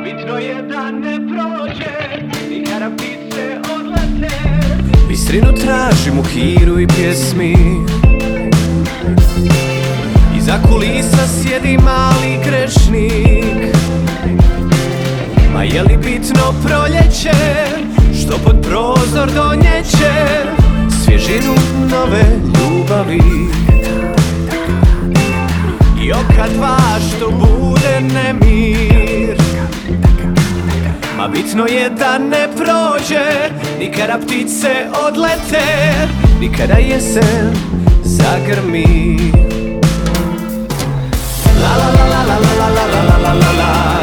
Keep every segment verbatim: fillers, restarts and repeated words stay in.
bitno je da ne prođe i kada ptice odlete. Bistrinu tražim u hiru i pjesmi, iza kulisa sjedi mali grešnik. Ma je li bitno proljeće što pod prozor donjeće svježinu nove ljubavi i oka dva što bude nemir. Ma bitno je da ne prođe ni kada ptice odlete, ni kada jesen zagrmi. La la la la la la la la la la la la.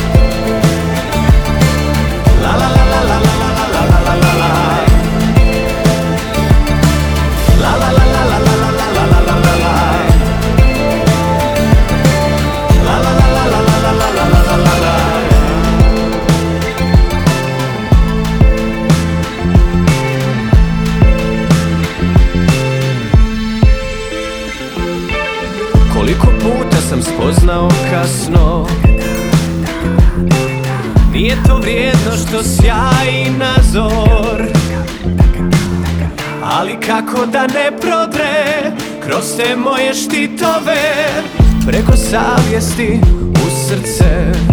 La la la la la la la la la la la la. La la la la la la la la la la la la. La la la la la la la la la la la. Koliko puta sam spoznao kasno, nije to vrijedno što sjaji na zor, ali kako da ne prodre kroz te moje štitove, preko savjesti u srce.